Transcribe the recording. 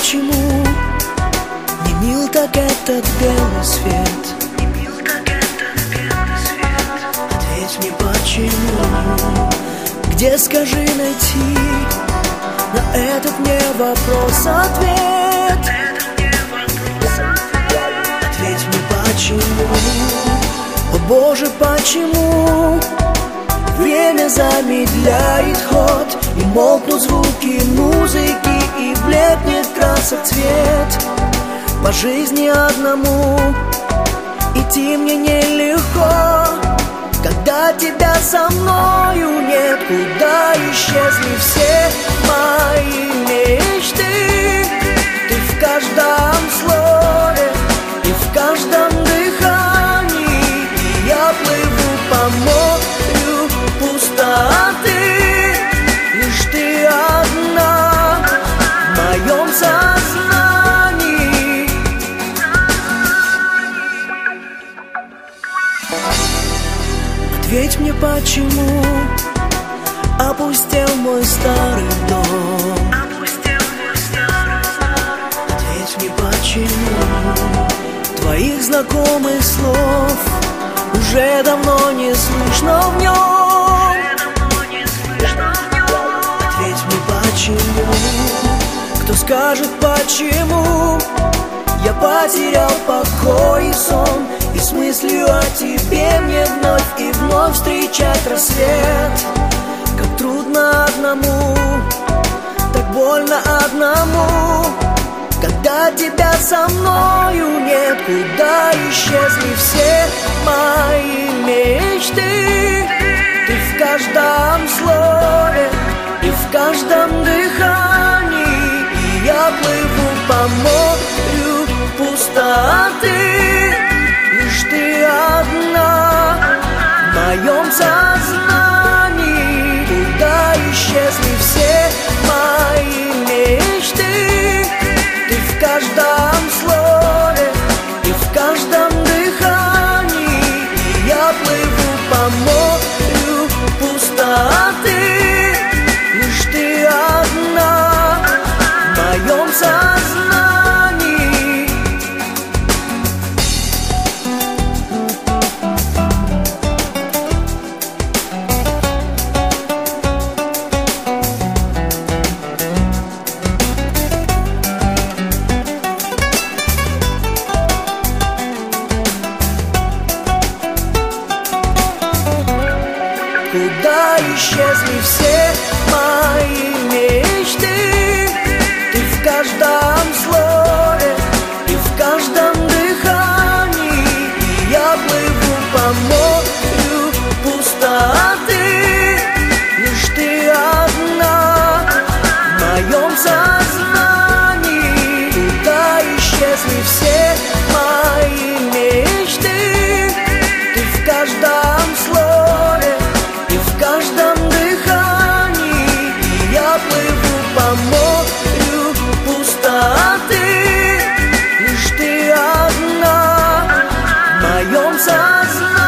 почему не мил так этот белый свет. Ответь мне, почему, где, скажи, найти на этот мне вопрос ответ. Ответь мне, почему, о Боже, почему время замедляет ход, и молкнут звуки музыки, и блекнет красок цвет. По жизни одному идти мне нелегко, когда тебя со мною нет. Куда исчезли все мои мечты? Ты в каждом слове и в каждом дыхании, и я плыву по морю пустоты. Лишь ты одна в моем сознании. Ответь мне, почему опустел мой старый дом. Ответь мне, почему твоих знакомых слов уже давно не слышно в нем. Ответь мне, почему, кто скажет, почему я потерял покой и сон, и с мыслью о тебе мне вновь и вновь встречать рассвет. Как трудно одному, так больно одному, когда тебя со мною нет. Куда исчезли все мои мечты? Ты в каждом слове и в каждом дыхании, и я плыву по морю пустоты. Лишь ты одна в моем сознании. Куда исчезли все мои мечты? Ты в каждом слове и в каждом дыхании, и я плыву по морю пустоты. Лишь ты одна в моем сознании. Куда исчезли все мои мечты? Ты в каждом слове и в каждом дыхании, и я плыву по морю пустоты. Лишь ты одна в моем сознании. Куда исчезли все мои мечты? Ты в каждом слове и в каждом дыхании, и я плыву по морю пустоты. Лишь ты одна в моем сознании.